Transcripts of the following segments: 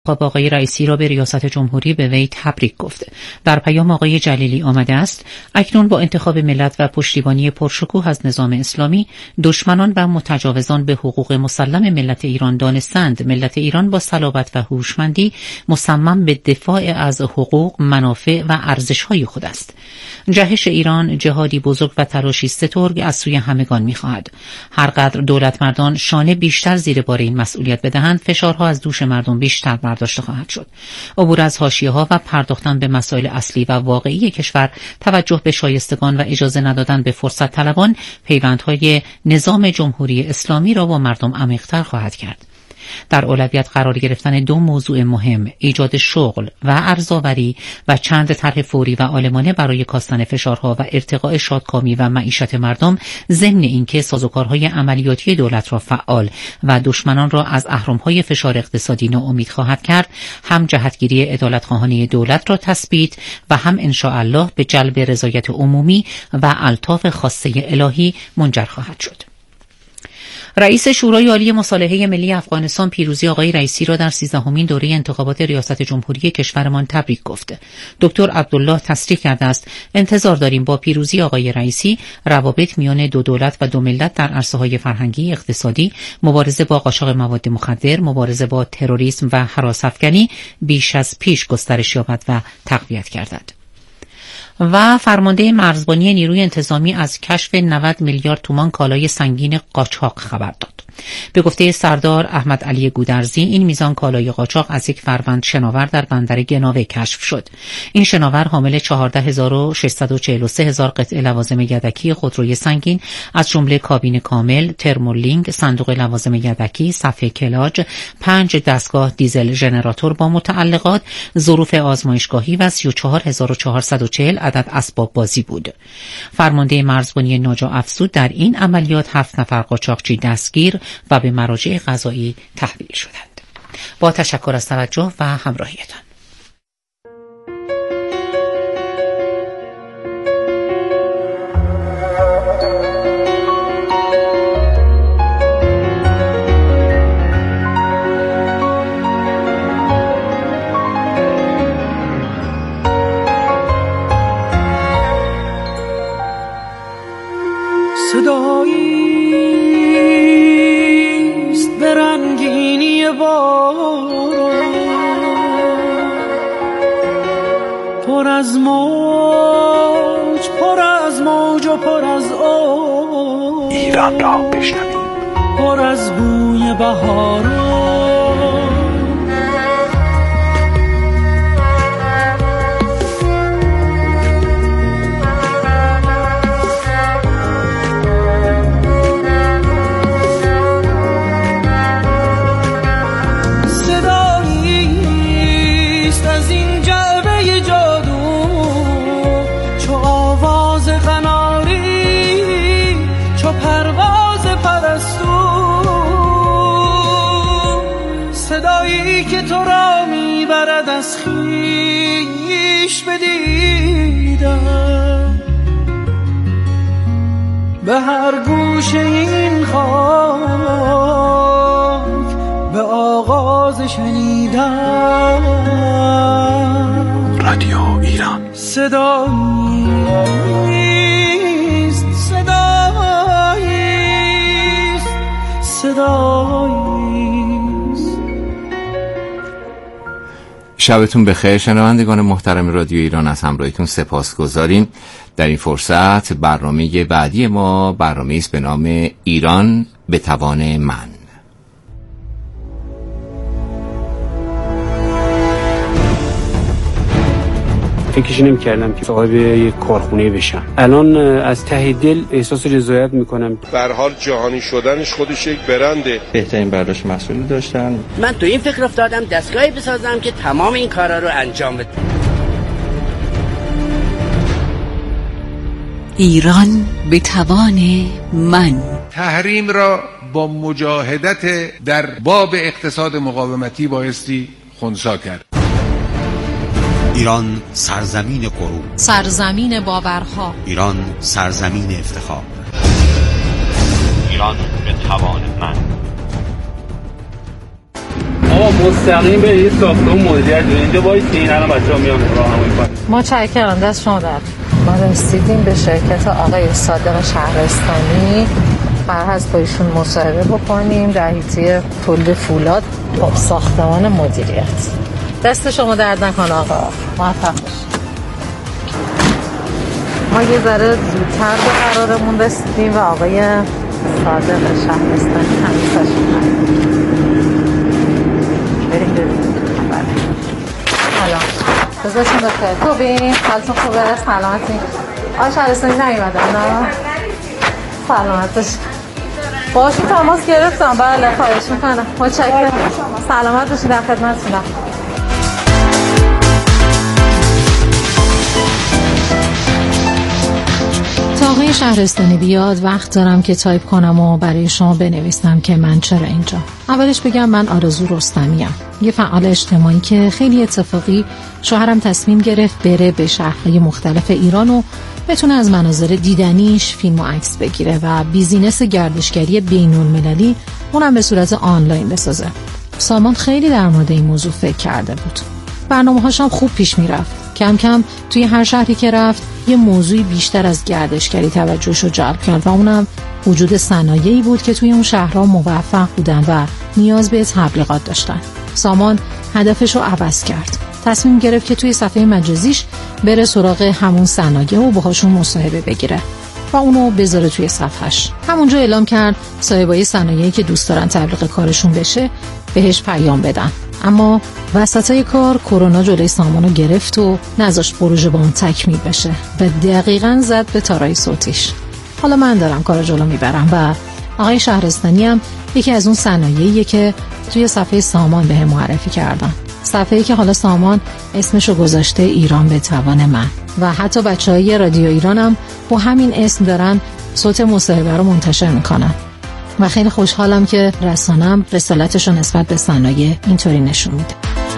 آقای رئیسی را به ریاست جمهوری به وی تبریک گفت. در پیام آقای جلیلی آمده است: اکنون با انتخاب ملت و پشتیبانی پرشکوه از نظام اسلامی، دشمنان و متجاوزان به حقوق مسلم ملت ایران دانستند ملت ایران با صلابت و هوشمندی مصمم به دفاع از حقوق، منافع و ارزش‌های خود است. جهش ایران جهادی بزرگ و تلاشی سترگ از سوی همگان می‌خواهد. هر قدر دولتمردان شانه بیشتر زیر بار این مسئولیت بدهند، فشارها از دوش مردم بیشتر برداشته خواهد شد. عبور از حاشیه‌ها و پرداختن به مسائل اصلی و واقعی کشور، توجه به شایستگان و اجازه ندادن به فرصت طلبان، پیوندهای نظام جمهوری اسلامی را با مردم عمیق‌تر خواهد کرد. در اولویت قرار گرفتن دو موضوع مهم، ایجاد شغل و ارزآوری و چند طرح فوری و عالمانه برای کاستن فشارها و ارتقاء شادکامی و معیشت مردم، ضمن اینکه سازوکارهای عملیاتی دولت را فعال و دشمنان را از اهرم‌های فشار اقتصادی ناامید خواهد کرد، هم جهتگیری عدالت‌خواهانه دولت را تثبیت و هم انشاءالله به جلب رضایت عمومی و الطاف خاصه الهی منجر خواهد شد. رئیس شورای عالی مصالحه ملی افغانستان پیروزی آقای رئیسی را در 13مین دوره انتخابات ریاست جمهوری کشورمان تبریک گفت. دکتر عبدالله تصریح کرده است: انتظار داریم با پیروزی آقای رئیسی روابط میان دو دولت و دو ملت در عرصه‌های فرهنگی، اقتصادی، مبارزه با قاچاق مواد مخدر، مبارزه با تروریسم و هراس‌افکنی بیش از پیش گسترش یابد و تقویت گردد. و فرمانده مرزبانی نیروی انتظامی از کشف 90 میلیارد تومان کالای سنگین قاچاق خبر داد. به گفته سردار احمد علی گودرزی، این میزان کالای قاچاق از یک فروند شناور در بندر گناوه کشف شد. این شناور حامل 14,643,000 قطعه لوازم یدکی خودروی سنگین از جمله کابین کامل، ترمولینگ، صندوق لوازم یدکی، صفحه کلاج، 5 دستگاه دیزل ژنراتور با متعلقات، ظروف آزمایشگاهی و 34,440 عدد اسباب بازی بود. فرمانده مرزبانی ناجا افزود در این عملیات 7 نفر قاچاقچی دستگیر و به مراجع قضایی تحویل شدند. با تشکر از توجه و همراهیتان. صداییست به رنگینی باران، پر از موج و پر از آب، ایران را بشنویم، پر از بوی بهاران. صدایی که تو را میبرد از خویش بدیدم، به هر گوشه این خاک به آغاز شنیدم. رادیو ایران صداییست، صداییست. شبتون بخیر شنوندگان محترم رادیو ایران، از همراهیتون سپاسگزاریم. در این فرصت برنامه بعدی ما برنامه‌ای است به نام ایران به توان من. فکرش نمی‌کردم که صاحب یک کارخونه بشم. الان از ته دل احساس رضایت می‌کنم. به هر حال جهانی شدنش خودش یک برنده. بهترین برداشت مسئولی داشتن. من تو این فکر افتادم دستگاهی بسازم که تمام این کارا رو انجام بده. ایران به توان من. تحریم را با مجاهدت در باب اقتصاد مقاومتی بایستی خنثی کرد. ایران سرزمین غرور، سرزمین باورها، ایران سرزمین افتخار. ایران به توان من. بابا مستقیم به این ساختمون مدیریت داریم. اینجا وایسین الان بچه‌ها میان راهنمایی کنن. متشکرم، دست شما درد. ما رسیدیم به شرکت آقای صادق شهرستانی. قرار هست با ایشون مصاحبه بکنیم در حیطه تولید فولاد ساختمان مدیریت. دست شما درد نکنه آقا، موفق باشید. ما یه ذره زودتر به قرارمون رسیدیم و آقای صادق شهرستانی هنوز تشریف ندارن. بریم سلام، روزتون بخیر. خوبین؟ حالتون خوبه؟ سلامتین؟ آقای شهرستانی نیومدن نه؟ سلامت باشید. باشون تماس گرفتم. بله خواهش میکنم. متشکرم. سلامت باشید، در خدمتتونم. تا آقای شهرستانی بیاد وقت دارم که تایپ کنم و برای شما بنویسم که من چرا اینجا. اولش بگم من آرزو رستمی‌ام، یه فعال اجتماعی که خیلی اتفاقی شوهرم تصمیم گرفت بره به شهرهای مختلف ایران و بتونه از مناظر دیدنیش فیلم و عکس بگیره و بیزینس گردشگری بین‌المللی اونم به صورت آنلاین بسازه. سامان خیلی در مورد این موضوع فکر کرده بود. برنامه‌هاش هم خوب پیش میرفت. کم کم توی هر شهری که رفت یه موضوعی بیشتر از گردشگری توجهشو جلب کرد و اونم وجود صنایعی بود که توی اون شهرها موفق بودن و نیاز به تبلیغات داشتن. سامان هدفشو عوض کرد. تصمیم گرفت که توی صفحه مجازیش بره سراغ همون صنایع و باهاشون مصاحبه بگیره و اونو بذاره توی صفحش. همونجا اعلام کرد صاحبای صنایعی که دوست دارن تبلیغ کارشون بشه بهش پیام بدن. اما وسطای کار کرونا جلوی سامانو گرفت و نذاشت پروژه با اون تکمیل بشه و دقیقاً زد به تارای صوتیش. حالا من دارم کارو جلو میبرم و آقای شهرستانی هم یکی از اون صنایعیه که توی صفحه سامان بهم معرفی کردن. صفحه‌ای که حالا سامان اسمشو گذاشته ایران به توان من و حتی بچهای رادیو ایران هم با همین اسم دارن صوت مصاحبه رو منتشر میکنن و خیلی خوشحالم که رسانه‌ام رسالتشو نسبت به صنایع اینطوری نشون میده.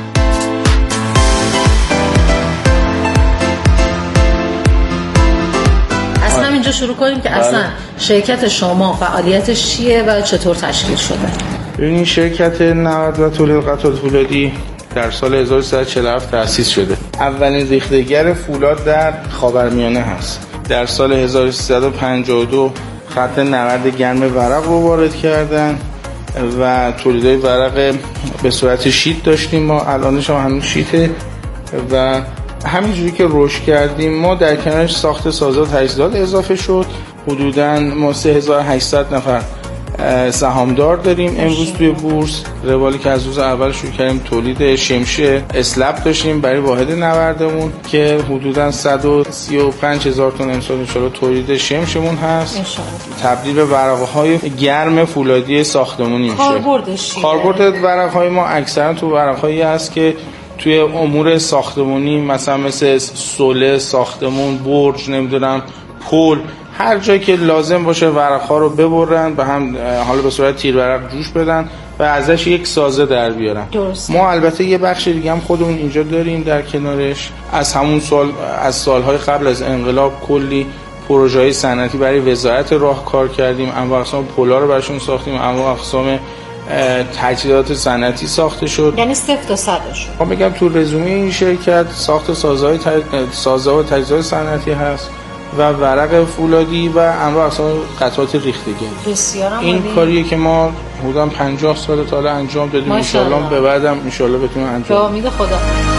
از همینجا شروع کنیم که اصلا شرکت شما فعالیتش چیه و چطور تشکیل شده؟ ببینید شرکت نود و تولید قطعات فولادی در سال 1347 تأسیس شده. اولین ریختگر فولاد در خاورمیانه هست. در سال 1352 خط نورد گرم ورق رو وارد کردن و تولیدهای ورق به صورت شیت داشتیم. ما الانش هم هنوز شیته و همینجوری که رشد کردیم ما در کنارش ساخت سازات تجهیزات اضافه شد. حدوداً ما 3800 نفر سهامدار داریم امروز توی بورس. روالی که از روز اول شروع کردیم تولید شمشه اسلب داشتیم برای واحد نوردمون که حدوداً 135,000 تن امسال انشالله تولید شمشمون هست. تبدیل به ورقهای گرم فولادی ساختمانی میشه. کاربرد ورقهای ما اکثرا تو ورقهایی هست که توی امور ساختمانی مثل سوله ساختمون، برج، نمیدونم پل، هر جایی که لازم باشه ورق‌ها رو ببرن به هم، حالا به صورت تیر ورق جوش بدن و ازش یک سازه در بیارن. ما البته یه بخش دیگه هم خودمون اینجا داریم در کنارش. از همون از سالهای قبل از انقلاب کلی پروژه‌های صنعتی برای وزارت راه کار کردیم. انواع اقسام پل‌ها رو براشون ساختیم، انواع اقسام تجهیزات صنعتی ساخته شد. یعنی 0 تا 100 شد. ما میگم تو رزومه این شرکت ساخت سازه و تجهیزات صنعتی هست و ورق فولادی و انواع اقسام قطعات ریختگی. این کاریه که ما حدوداً 50 سال تا الان انجام دادیم. ان شاءالله به بعدم ان شاءالله بتونیم انجام بدیم. به امید خدا.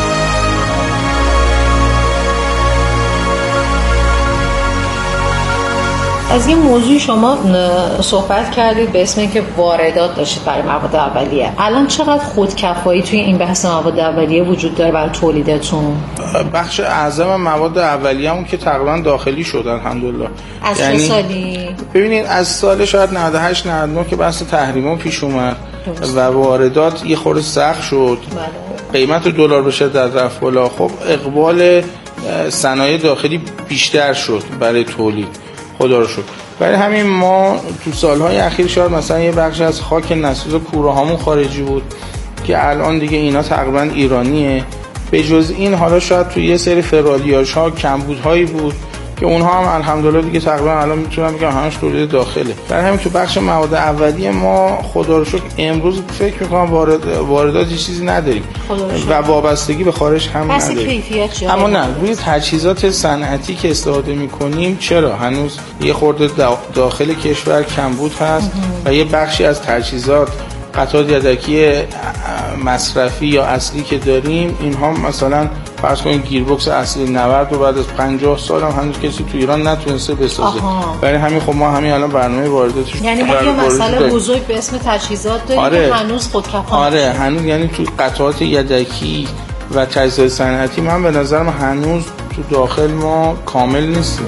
از این موضوع شما صحبت کردید به اسم اینکه واردات داشتید برای مواد اولیه. الان چقدر خودکفایی توی این بحث مواد اولیه وجود داره برای تولیدتون؟ بخش اعظم مواد اولیه‌مون که تقریبا داخلی شد الحمدلله. از چه سالی؟ ببینید از سال شاید 98 99 که بحث تحریما پیش اومد و واردات یه خورده سخت شد. قیمت دلار به شدت رفت بالا. خب اقبال صنایع داخلی بیشتر شد برای تولید. خدا رو شکر. برای همین ما تو سالهای اخیر شاید مثلا یه بخش از خاک نسوز کوره هامون خارجی بود که الان دیگه اینا تقریبا ایرانیه. به جز این حالا شاید تو یه سری فرالیاژ ها کمبودهایی بود که که اونها هم الحمدلله دیگه تقریبا الان میتونم بگم همش تولید داخله. برای همین تو بخش مواد اولیه ما خدا رو شکر امروز فکر می‌کنم وارداتی چیزی نداریم و وابستگی به خارج هم نداریم. اما نه روی تجهیزات صنعتی که استفاده می‌کنیم چرا هنوز یه خورده داخل کشور کمبود هست و یه بخشی از تجهیزات قطعات یدکی مصرفی یا اصلی که داریم اینها مثلا فرض کنید گیربکس اصلی 90 رو بعد از 50 سال هم هنوز کسی تو ایران نتونسته بسازه. برای همین خب ما همین الان برنامه وارداتش یعنی ما یه مسئله بزرگ به اسم تجهیزات داریم که هنوز خودکفا هنوز یعنی تو قطعات یدکی و تجهیزات صنعتی من به نظرم هنوز تو داخل ما کامل نیستیم.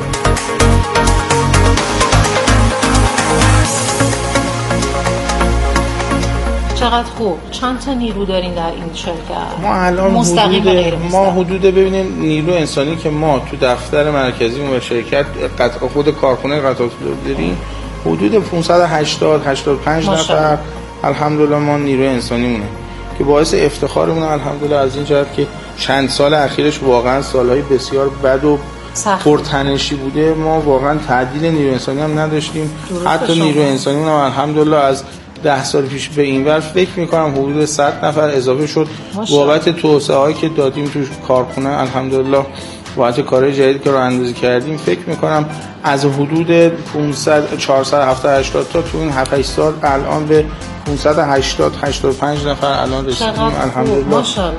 چقدر خوب. چند تا نیرو دارین در این شرکت؟ ما الان حدود ببینید نیرو انسانی که ما تو دفتر مرکزی و شرکت خود کارخونه قطعات داریم حدود 585 نفر الحمدلله ما نیرو انسانی مونه که باعث افتخارمون الحمدلله از این جهت که چند سال اخیرش واقعا سالهای بسیار بد و پرتنشی بوده. ما واقعا تعدیل نیرو انسانی هم نداشتیم. حتی نیرو انسانی هم الحمدلله از 10 سال پیش به این ور فکر می‌کنم حدود 100 نفر اضافه شد بابت توسعه‌ای که دادیم تو کارخونه. الحمدلله بابت کارهای جدید که راه‌اندازی کردیم فکر می‌کنم از حدود 480 تا تو این 7 سال الان به 585 نفر الان رسیدیم الحمدلله. ماشاءالله.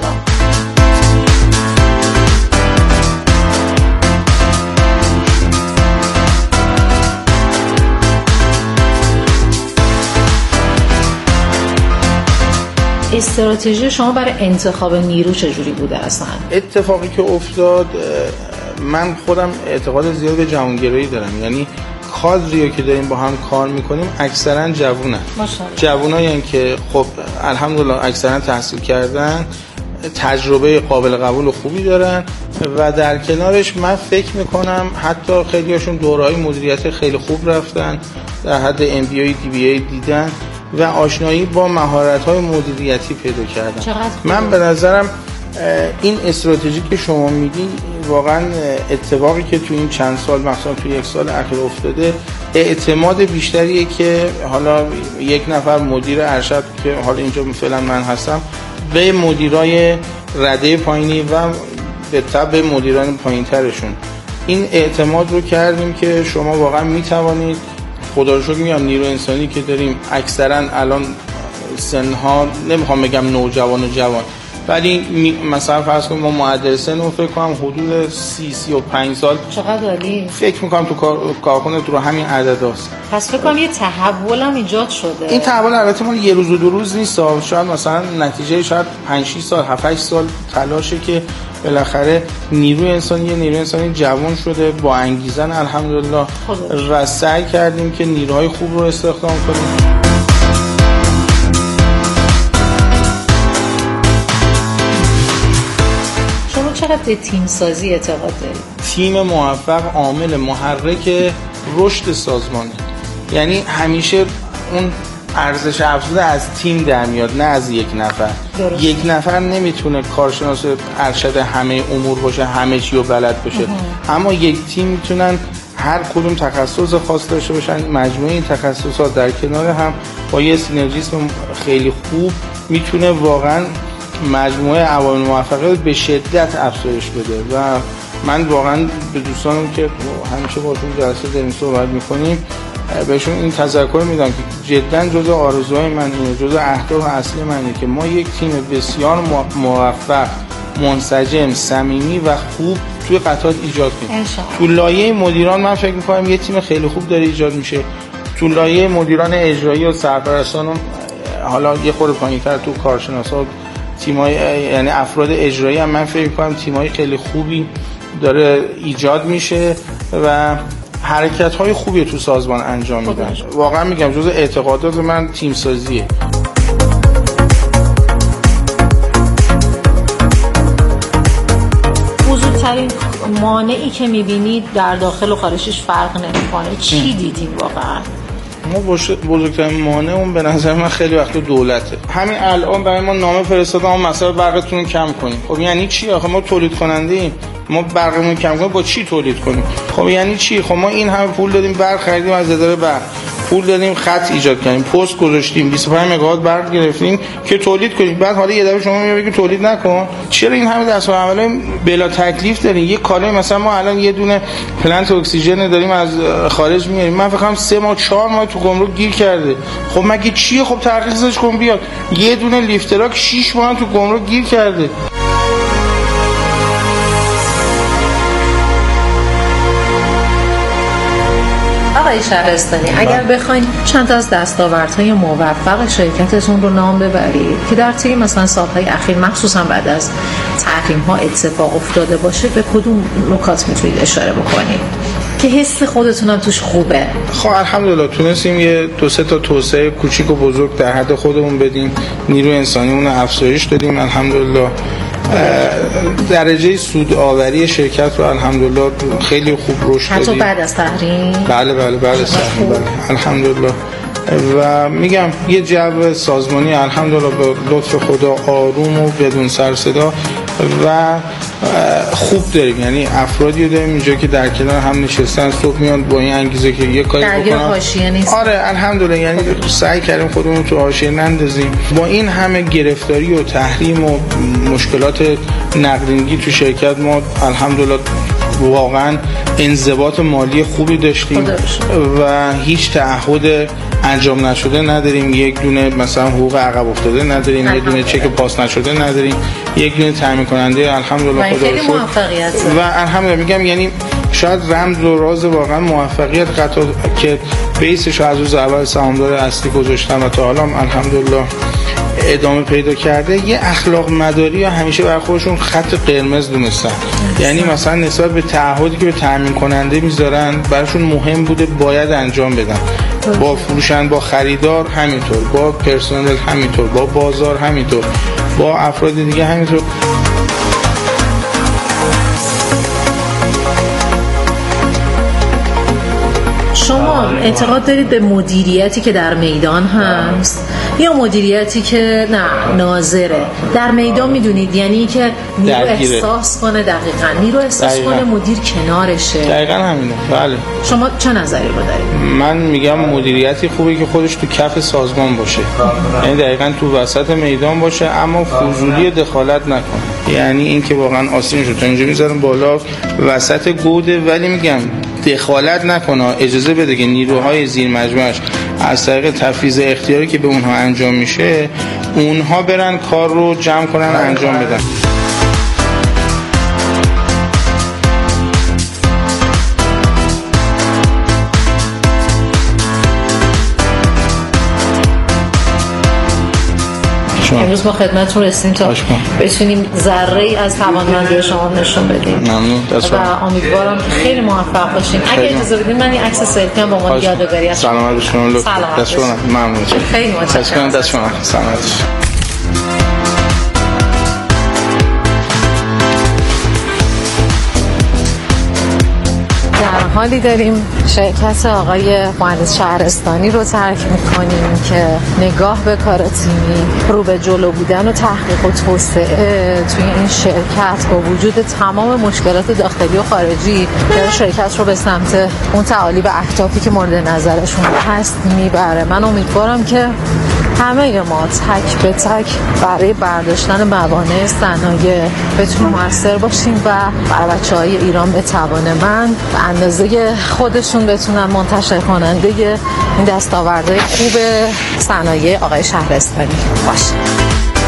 استراتژی شما برای انتخاب نیرو چجوری بوده اصلا؟ اتفاقی که افتاد من خودم اعتقاد زیاد به جوانگرایی دارم، یعنی کادری که داریم با هم کار میکنیم اکثرا جوونایی که خب الحمدلله اکثرا تحصیل کردن، تجربه قابل قبول و خوبی دارن و در کنارش من فکر میکنم حتی خیلی هاشون دوره‌های مدیریت خیلی خوب رفتن، در حد MBA DBA دیدن و آشنایی با مهارت‌های مدیریتی پیدا کردن. من به نظرم این استراتژی که شما میگین واقعا اتفاقی که تو این چند سال مثلا تو 1 سال اخیر افتاده اعتماد بیشتریه که حالا یک نفر مدیر ارشد که حالا اینجا فعلا من هستم به مدیرای رده پایینی و به تبع مدیران پایینترشون این اعتماد رو کردیم که شما واقعا میتوانید خدا رو شکر میگم نیرو انسانی که داریم اکثرا الان سنها نمیخوام بگم نوجوان و جوان ولی مثلا فرض کنیم ما معدل سن رو فکر کنم حدود 30-35 سال. چقدر عالی. فکر میکنم تو کارخونه تو همین عدد هست. پس فکر کنم یه تحول هم ایجاد شده. این تحول البته مال یه روز و 2 روز نیست، شاید مثلا نتیجه شاید 5-6 سال 7-8 سال تلاشه که بالاخره نیروی انسانی جوان شده با انگیزه الحمدلله و سعی کردیم که نیروهای خوب رو استخدام کنیم. چقدر تیم سازی اعتقاد دارید؟ تیم موفق عامل محرک رشد سازمانه، یعنی همیشه اون ارزش افزوده از تیم در میاد نه از یک نفر. یک نفر نمیتونه کارشناس ارشد همه امور باشه، همه چی رو بلد باشه، اما یک تیم میتونن هر کدوم تخصص خاص داشته باشن. مجموعه این تخصصات در کنار هم با یه سینرژیسم خیلی خوب میتونه واقعا مجموعه عوامل موفقیت به شدت افزایش بده و من واقعا به دوستانم که همیشه باشون جلسه داریم صحبت میکنیم بهشون این تذکر میدم که جدا جزء آرزوهای من اینه، جزء اهداف اصلی منه که ما یک تیم بسیار موفق، منسجم، صمیمی و خوب توی قطعات ایجاد کنیم. تو لایه مدیران من فکر میکنم یه تیم خیلی خوب داره ایجاد میشه. تو لایه مدیران اجرایی و سرپرستان حالا یه خورده پایین‌تر تو کارشناسا تیمای یعنی افراد اجرایی هم من فکر می‌کنم تیمای خیلی خوبی داره ایجاد میشه و حرکت‌های خوبی تو سازمان انجام میدن. واقعا میگم جزء اعتقادات من تیم سازیه. بزرگترین مانعی که می‌بینید در داخل و خارجش فرق نمی‌کنه چی دیدین واقعا؟ ما بزرگترین مانع اون به نظر من خیلی وقت دولته. همین الان برای ما نامه فرستادن اون مسئله برقتون رو کم کنیم. خب یعنی چی؟ آخه ما تولید کننده ایم. ما برقمون کم کنیم با چی تولید کنیم؟ خب یعنی چی؟ خب ما این همه پول دادیم برق خریدیم از اداره برق، پول دادیم خط ایجاد کردیم، پست گذاشتیم، 25 مگاوات برق گرفتیم که تولید کنیم، بعد حالا یه دفعه شما میگید که تولید نکن. چرا این همه دستورالعمل بلا تکلیف دارین؟ یه کالای مثلا ما الان یه دونه پلنت اکسیژن داریم از خارج میاریم، من فکر کنم 3 ماه 4 ماه تو گمرک گیر کرده. خب مگه چیه؟ خب ترخیصش کن بیاد. یه دونه لیفتراک 6 ماه تو گمرک گیر کرده. آقای شهرستانی، اگر بخواید چند تا از دستاوردهای موفق شرکتتون رو نام ببرید که در طی مثلا سالهای اخیر مخصوصا بعد از تحریم‌ها اتفاق افتاده باشه، به کدوم نکات میتونید اشاره بکنید که حس خودتون هم توش خوبه؟ خب الحمدلله تونستیم یه 2-3 تا توسعه کوچیک و بزرگ در حد خودمون بدیم، نیروی انسانیمون رو افزایش دادیم الحمدلله. درجه سودآوری شرکت رو الحمدلله خیلی خوب رشد دادیم. حتی بعد از تحریم؟ بله بعد از تحریم الحمدلله. و میگم یه جو سازمانی الحمدلله به لطف خدا آروم و بدون سر صدا و خوب داریم. یعنی افرادی رو داریم اینجا که در کنار هم نشستن، صبح میان با این انگیزه که یه کاری بکنن. حاشیه نیست. آره الحمدلله، یعنی سعی کردیم خودمون تو حاشیه نندازیم. با این همه گرفتاری و تحریم و مشکلات نقدینگی تو شرکت ما الحمدلله واقعا انضباط مالی خوبی داشتیم و هیچ تعهد انجام نشده نداریم. یک دونه مثلا حقوق عقب افتاده نداریم، یک دونه چک پاس نشده نداریم، یک دونه تامین کننده الحمدلله خدا رو شکر. و الحمدلله میگم یعنی شاید رمز و راز واقعا موفقیت قطار که بیسش از روز اول سهامدار اصلی گذاشتن و تا حالا الحمدلله ادامه پیدا کرده، یه اخلاق مداری یا همیشه برای خودشون خط قرمز دونستن. یعنی مثلا نسبت به تعهدی که به تامین کننده میذارن براشون مهم بوده باید انجام بدن. با فروشنده، با خریدار همینطور، با پرسنل همینطور، با بازار همینطور، با افراد دیگه همینطور. شما اعتقاد دارید به مدیریتی که در میدان هست یا مدیریتی که نه ناظره؟ در میدان میدونید یعنی که نیرو احساس کنه، دقیقاً نیرو احساس کنه مدیر کنارشه. دقیقاً همینه. بله. شما چه نظری رو دارید؟ من میگم مدیریتی خوبه که خودش تو کف سازمان باشه، یعنی دقیقاً تو وسط میدان باشه اما فضولی دخالت نکنه. یعنی این که واقعاً آسین شد تا اینجا میذارم بالا وسط گوده، ولی میگم دخالت نکنه، اجازه بده که نیروهای زیر مجموعش از طریق تفویض اختیاری که به اونها انجام میشه اونها برن کار رو جمع کنن انجام بدن. امروز ما خدمتتون رسیدیم تا بتونیم ذره‌ای از توانمندی شما نشون بدیم. ممنون. و امیدوارم خیلی موفق باشین. اگه اجازه بدین من این عکس سلفی هم با ما یادگاری از سلامت شما. دست شما. ممنون. خیلی متشکرم. دست شما. سلامت. در حالی داریم شرکت آقای مهندس شهرستانی رو ترک میکنیم که نگاه به کار تیمی، رو به جلو بودن و تحقیق و توسعه توی این شرکت با وجود تمام مشکلات داخلی و خارجی داره شرکت رو به سمت اون تعالی و اهدافی که مورد نظرشون هست میبره. من امیدوارم که همه ما تک به تک برای برداشتن موانع صنایع بتونیم موثر باشیم و برای بچه‌های ایران به توانمند به اندازه خودشون بتونن منتشر کننده این دستاوردهای خوب صنایع آقای شهرستانی باشن.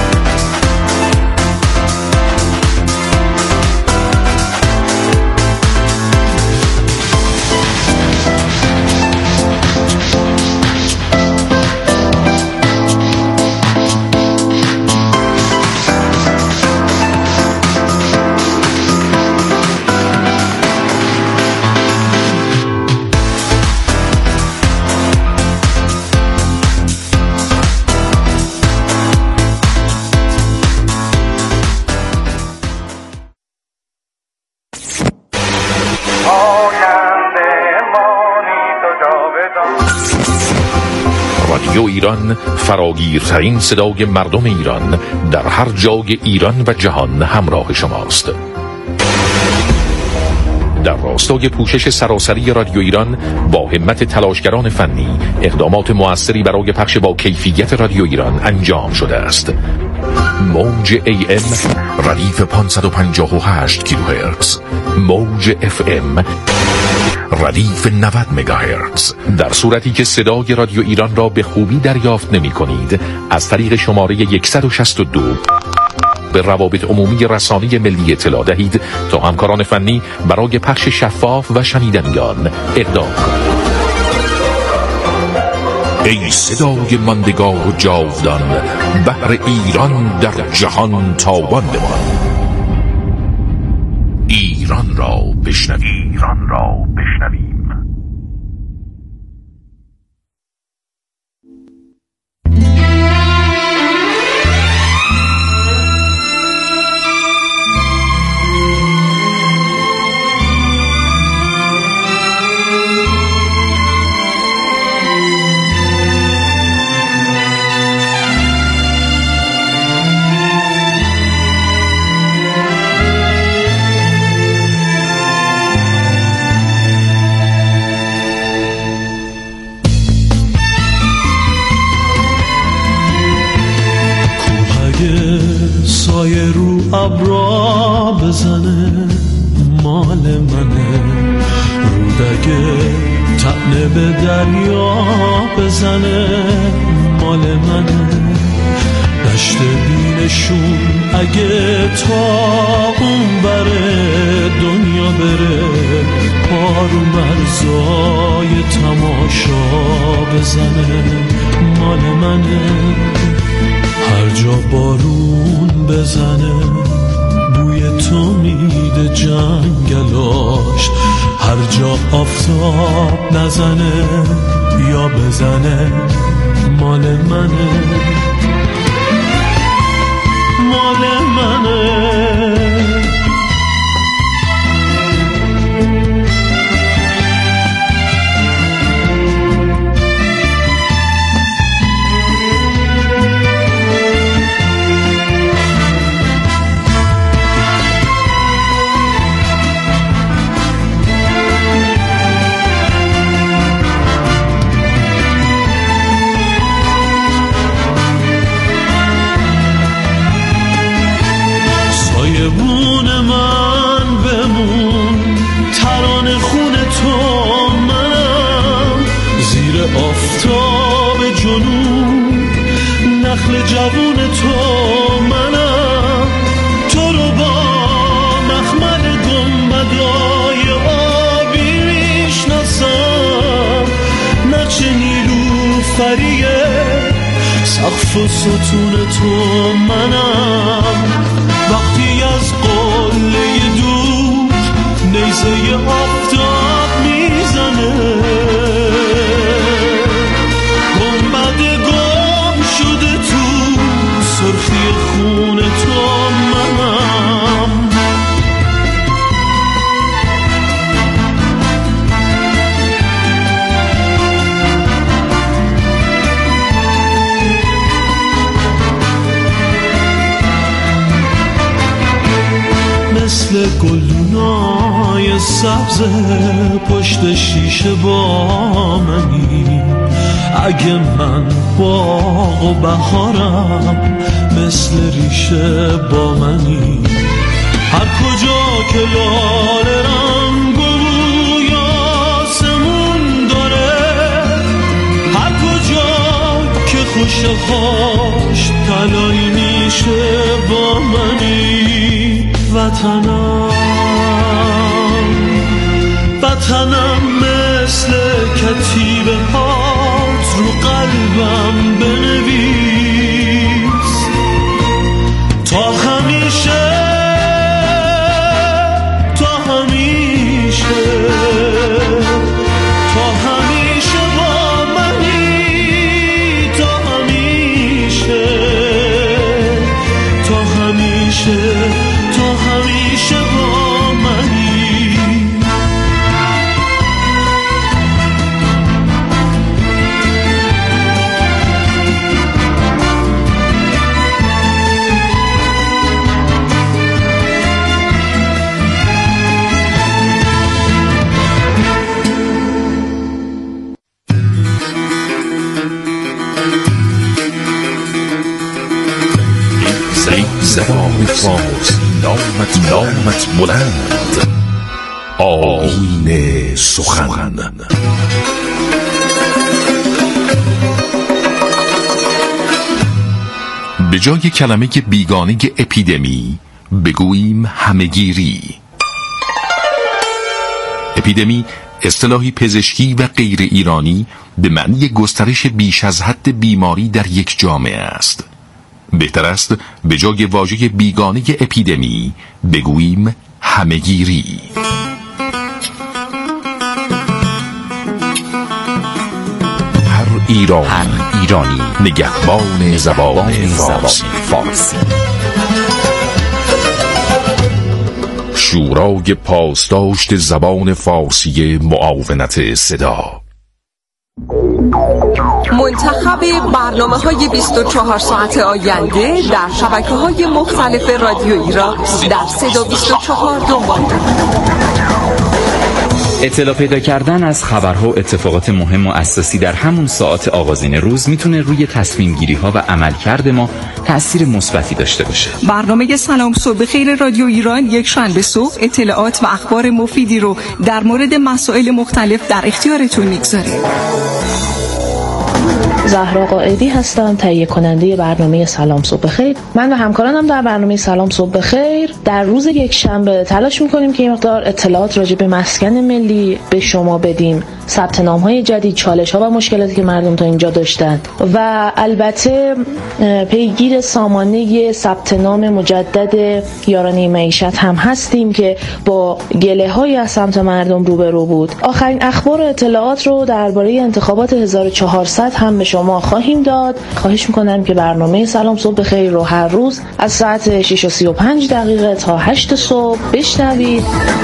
رادیو ایران، فراگیرترین صدای مردم ایران در هر جای ایران و جهان همراه شماست. در راستای پوشش سراسری رادیو ایران با همت تلاشگران فنی اقدامات موثری برای پخش با کیفیت رادیو ایران انجام شده است. موج AM ردیف 558 کیلوهرتز، موج FM ردیف 90 مگاهرتز. در صورتی که صدای رادیو ایران را به خوبی دریافت نمی کنید، از طریق شماره 162 به روابط عمومی رسانه ملی اطلاع دهید تا همکاران فنی برای پخش شفاف و شنیدنیان اقدام کنند. ای صدای ماندگار و جاودان، بحر ایران در جهان تابان بمان. ایران را بشنویم، ایران را بشنویم. سایه رو ابرا بزنه مال منه، رودگه طعنه به دریا بزنه مال منه، دشت بینشون اگه تا اون بره دنیا بره، پارو مرزای تماشا بزنه مال منه، هر جا بارون بزنه بوی تو میده جنگلاش، هر جا آفتاب نزنه یا بزنه مال منه، مال منه. سایبون من بمون، ترانه خون تو منم، زیر آفتاب جنون نخل جوون تو منم، تو رو با مخمل گنبدای آبی میشناسم، نقش نیلوفریه سقف و ستون تو منم، وقتی از قله دور نیزه آفتاب میزنه، گنبد گم شده تو سرخی خون تو منم. مثل گلدونای سبز پشت شیشه با منی، اگه من باغ و بهارم مثل ریشه با منی، هر کجا که لاله رنگ و یاسمون داره، هر کجا که خوشه هاش طلایی میشه با منی، وطنم وطنم مثل کتیبه هات رو قلبم بنویس، تا همیشه تا همیشه تا همیشه با منی، تا همیشه تا همیشه تو همیشه با منی. زبان فارسی نامت بلند، آیین سخن. به جای کلمه بیگانه اپیدمی بگوییم همهگیری. اپیدمی اصطلاحی پزشکی و غیر ایرانی به معنی گسترش بیش از حد بیماری در یک جامعه است. بهتر است به جای واژه بیگانه اپیدمی بگوییم همهگیری. هر ایرانی نگهبان زبان فارسی. شورای پاسداشت زبان فارسی معاونت صدا. منتخب برنامه‌های 24 ساعت آینده در شبکه‌های مختلف رادیو ایران در صدا 24 دنبال اطلاع پیدا کردن از خبرها و اتفاقات مهم و اساسی در همون ساعت آغازین روز میتونه روی تصمیم گیری ها و عملکرد ما تأثیر مثبتی داشته باشه. برنامه سلام صبح خیر رادیو ایران یک شنبه صبح اطلاعات و اخبار مفیدی رو در مورد مسائل مختلف در اختیارتون میگذاره. زهرا قائدی هستم، تهیه کننده برنامه سلام صبح خیر. من و همکارانم در برنامه سلام صبح خیر در روز یک شنبه تلاش میکنیم که این مقدار اطلاعات راجع به مسکن ملی به شما بدیم، ثبت نام‌های جدید، چالش‌ها و مشکلاتی که مردم تا اینجا داشتن و البته پیگیر سامانه ثبت نام مجدد یارانه معیشت هم هستیم که با گله‌های از سمت مردم روبرو بود. آخرین اخبار و اطلاعات رو درباره انتخابات 1400 هم به شما خواهیم داد. خواهش می‌کنم که برنامه سلام صبح خیر رو هر روز از ساعت 6:35 تا 8 صبح بشنوید.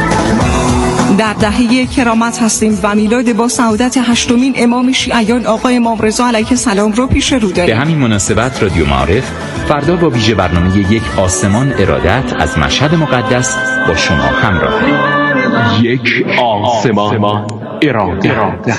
در دهه کرامت هستیم و میلاد با سعادت 8مین امام شیعیان آقا امام رضا علیه السلام رو پیش رو داریم. به همین مناسبت رادیو معارف فردا با ویژه برنامه یک آسمان ارادت از مشهد مقدس با شما همراه. یک آسمان ارادت.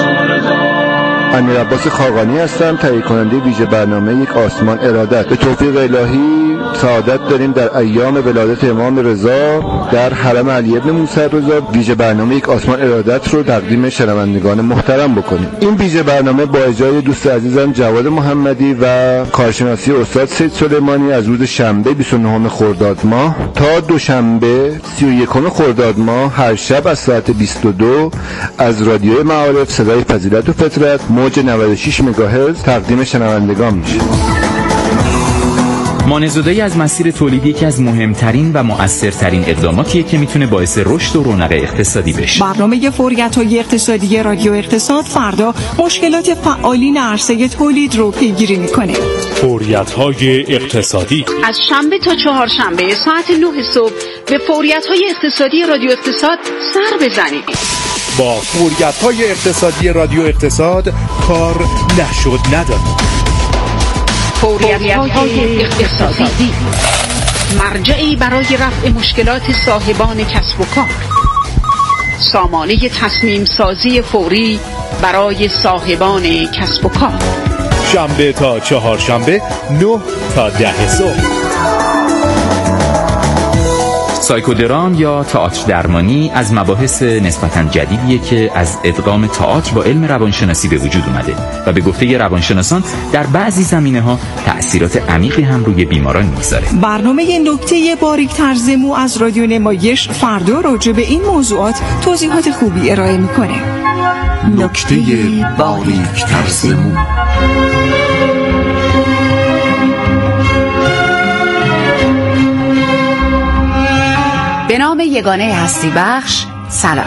امیر عباس خاقانی هستم، تهیه کننده ویژه برنامه یک آسمان ارادت. به توفیق الهی سعادت داریم در ایام ولادت امام رضا در حرم علی ابن موسی رضا ویژه برنامه یک آسمان ارادت رو تقدیم شنوندگان محترم بکنیم. این ویژه برنامه با اجرای دوست عزیزم جواد محمدی و کارشناسی استاد سید سلیمانی از روز شنبه 29 خرداد ماه تا دوشنبه 31 خرداد ماه هر شب از ساعت 22 از رادیو معارف صدای فضیلت و فطرت موج 96 مگاهرتز تقدیم شنوندگان میشه. مانزوده‌ای از مسیر تولیدی یکی از مهمترین و مؤثرترین اقداماتیه که میتونه باعث رشد و رونق اقتصادی بشه. برنامه فوریت‌های اقتصادی رادیو اقتصاد فردا مشکلات فعالین عرصه تولید رو پیگیری میکنه. فوریت‌های اقتصادی از شنبه تا چهارشنبه ساعت 9 صبح به فوریت‌های اقتصادی رادیو اقتصاد سر بزنید. با فوریت‌های اقتصادی رادیو اقتصاد کار نشد ندارد. فوریت‌های اقتصادی مرجعی برای رفع مشکلات صاحبان کسب و کار، سامانه تصمیم سازی فوری برای صاحبان کسب و کار. شنبه تا چهارشنبه 9 تا 10 صبح. سایکودرام یا تئاتر درمانی از مباحث نسبتاً جدیدیه که از ادغام تئاتر با علم روانشناسی به وجود اومده و به گفته روانشناسان در بعضی زمینه‌ها تأثیرات عمیقی هم روی بیماران می‌گذاره. برنامه نکته باریک‌تر ز مو از رادیو نمایش فردا راجع به این موضوعات توضیحات خوبی ارائه می‌کنه. نکته باریک‌تر ز مو. به نام یگانه هستی بخش سلام.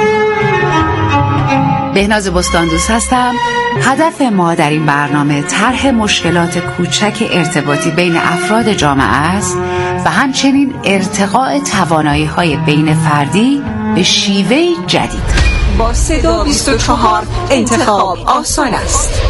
بهناز بستاندوست هستم. هدف ما در این برنامه طرح مشکلات کوچک ارتباطی بین افراد جامعه است و همچنین ارتقاء توانایی‌های بین فردی به شیوه جدید. با صدا 24 انتخاب آسان است.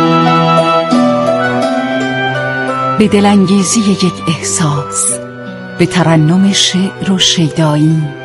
به دلانگیزی یک احساس، به ترنم شعر و شیدایی